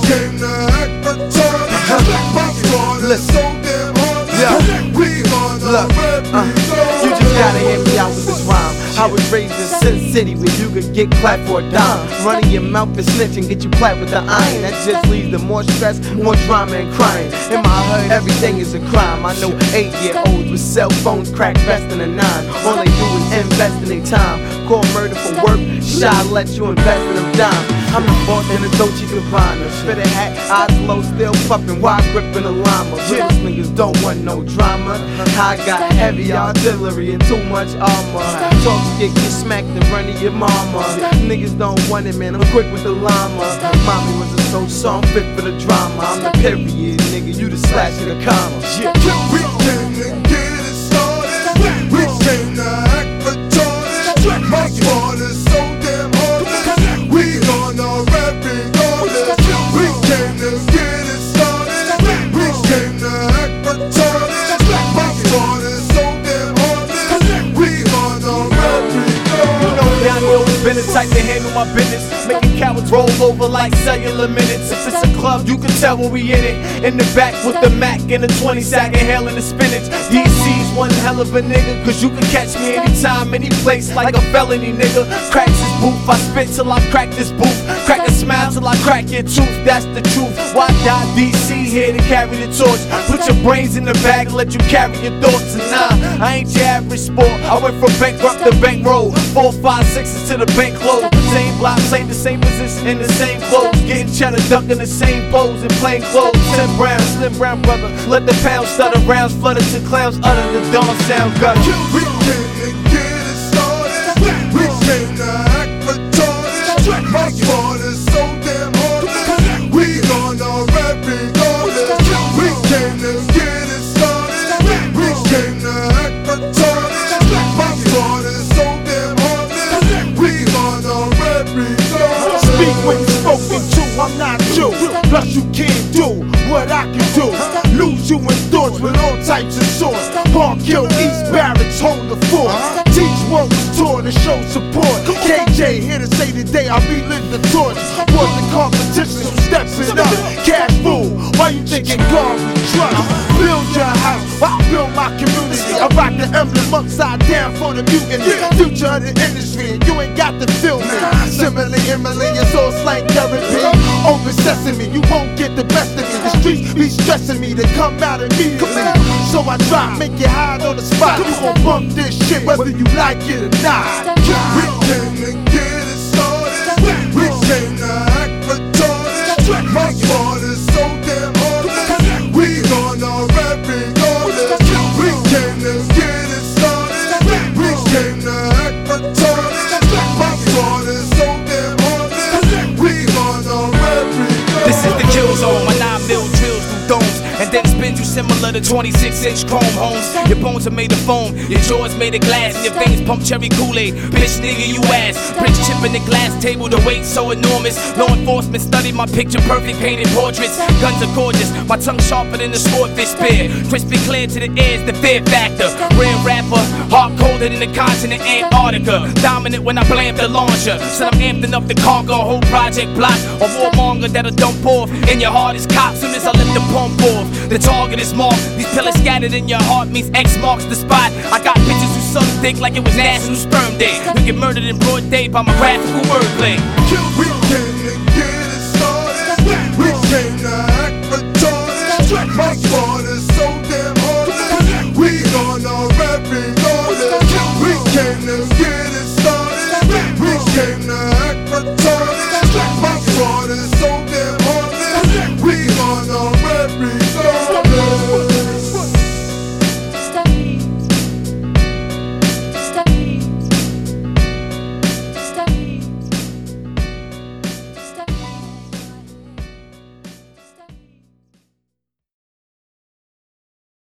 came to act retarded. My squad is so damn hard. We gonna rap it. You just gotta hear me out with this rhyme. I was raised in Sin City where you could get clapped for a dime. Running your mouth and snitching, get you clapped with the iron. That just leads to more stress, more drama and crying. In my hood, everything is a crime. I know 8-year-olds with cell phones crack best in a 9. All they do is invest in their time. Call murder for work, shy let you invest in them dimes. I'm the boss in the Dolce Gabbana. Spit a hat, eyes low, still puffin', wide gripping a llama. Realest niggas don't want no drama. I got heavy artillery and too much armor. Talk get smacked and run to your mama. Niggas don't want it, man, I'm quick with the llama. Mommy was a so I'm fit for the drama. I'm the period, nigga, you the slash and the comma. Yeah. We came to get it started. We came to act retarded. My squad is so damn hard. We gonna rap regardless. We came to get it started. We came to act retarded. My squad is so damn hard. We gonna rap regardless. Down here always been the type to handle my business, making cowards roll over like cellular minutes. If it's a club, you can tell when we in it. In the back with the Mac and the 20 sack inhaling the spinach. DC's one hell of a nigga, cause you can catch me anytime, any place like a felony nigga. Cracks this booth, I spit till I crack this booth. Crack a smile till I crack your tooth, that's the truth. Why die DC here to carry the torch? Put your brains in the bag and let you carry your thoughts. And nah, I ain't your average sport. I went from bankrupt to bankroll. 4, 5, 6 to the bank close. Same block, same the same position in the same clothes. Getting cheddar, ducking the same pose in plain clothes. Tim Brown, Slim Brown brother. Let the pound stutter, rounds flutter to clowns utter the dawn sound gutter. We came to get it started. We came to act retarded. My squad is so damn hard. We gonna rap regardless. We came to get it started. We came to act retarded. My squad is so damn hard. We gonna rap regardless. Speak when you spoken to, I'm not you. Plus you can't do what I can do. Lose you in thoughts with all types of swords. Park Hill, East Barracks, hold the fort. Teach what was taught and show support. KJ here to say today I relit the torch. Was the competition, so stepping up. Cash fool, why you thinking God we trust? Build your house, I build my community. I rock the emblem upside down for the mutiny. Future of the industry, and you ain't got to feel me. Simile, Emily, it's all slang therapy. Open sesame, you won't get the best of me. The streets be stressing me to come out immediately. So I try, make it hide on the spot. You gon' bump this shit whether you like it or not. We came to get it started. We came to act retarded. My squad is so damn hard. We gonna rap regardless. We came to get it started. We came to act retarded. My squad is so damn hard. We gonna rap regardless. This is the kill zone, my 9mm drills through domes. And then spins you similar to 26-inch chrome homes. Your bones are made of foam, your jaws made of glass, and your veins pump cherry Kool-Aid. Bitch nigga, you ass. Bricks chipping the glass table, the weight so enormous. Law enforcement studied my picture perfect painted portraits. Guns are gorgeous, my tongue sharper than the swordfish spear. Crispy clear to the ears, the fear factor. Real rapper, hard colder than the continent Antarctica. Dominant when I blam the launcher. Said I'm amped enough to conquer a whole project block. A warmonger that'll dump off in your heart is cop. Soon as I let the pump off, the target is marked. These pillars scattered in your heart means X marks the spot. I got bitches who suck dick like it was National Sperm Day. You get murdered in broad day by my graphical wordplay. We came to get it started. We came to act retarded. My squad is so damn hard. We gonna rap regardless. We came to get it started. We came to